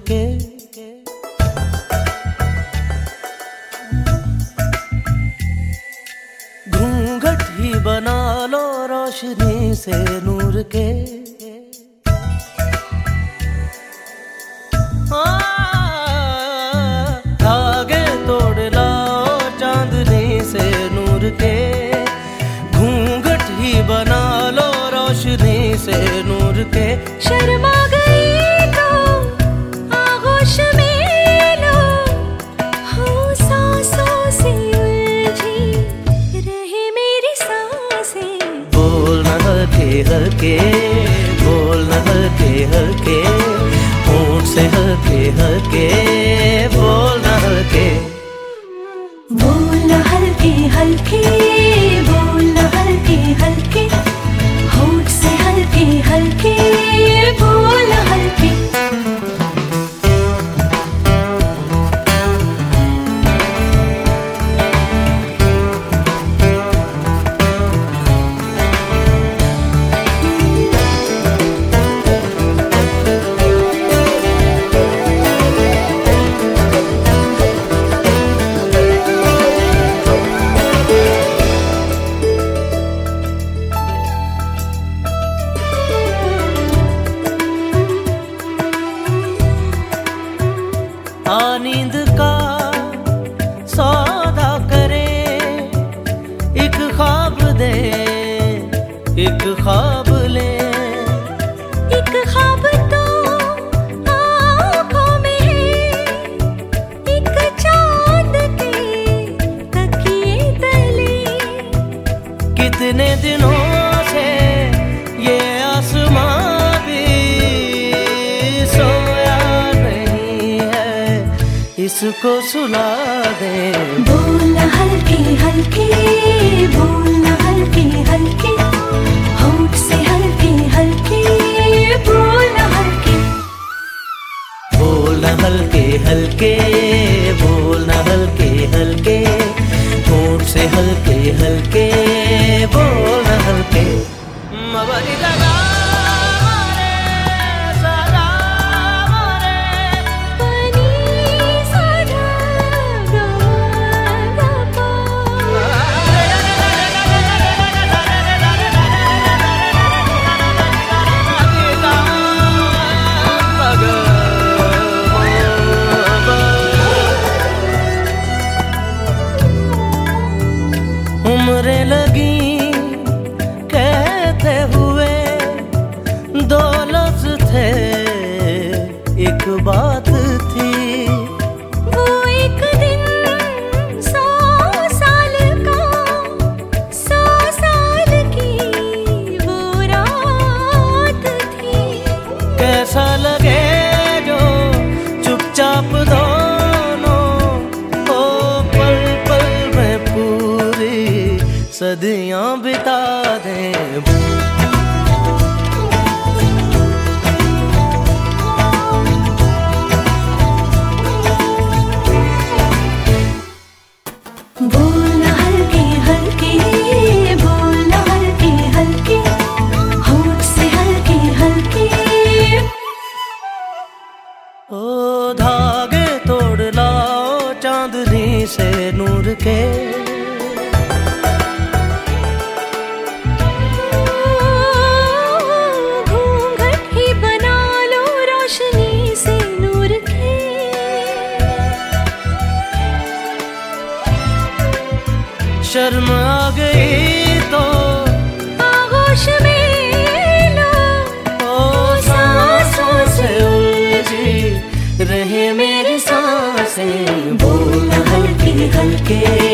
के। घूंघट ही बना लो रोशनी से नूर के। धागे तोड़ लाओ चांदनी से नूर के। घूंघट ही बना लो रोशनी से नूर के। शर्मा गई तो आगोश में लो, हो सांसों से उलझी रहे मेरी सांसें। बोल न हल्के हल्के, बोल न हल्के हल्के, होंठ से हल्के हल्के, बोल न हल्के। बोल न हल्के हल्के, बोल न हल्के हल्के, होंठ से हल्के हल्के, बोल न हल्के। नींद का सौदा करे, एक ख्वाब दे, एक ख्वाब ले। एक ख्वाब तो आँखों में है, एक चांद के तकिए तले। कितने दिनों से ये आसमां भी सोया नहीं है, इसको सुला दे। बोल न हल्के हल्के, बोल न हल्के हल्के, होंठ से हल्के हल्के, बोल न हल्के। बोल न हल्के हल्के, बोल न हल्के हल्के, होंठ से हल्के हल्के, बोल न हल्के। मबरी लगा उम्रें लगी कहते हुए, दो लफ्ज थे एक बात थी। वो एक दिन 100 साल का, 100 साल की वो रात थी। कैसा लगे जो चुपचाप दोनों ओ पल पल में पूरी सदियां बिता दें। बोल न हल्के हल्के, बोल न हल्के हल्के, होंठ से हल्के हल्के। ओ धागे तोड़ लाओ चांदनी से नूर के। घूंघट ही बना लो रोशनी से नूर के। शर्म आ गई तो आगोश में लो, ओ सांसों से उलझी रहे मेरी सांसें। बोल न हल्के हल्के,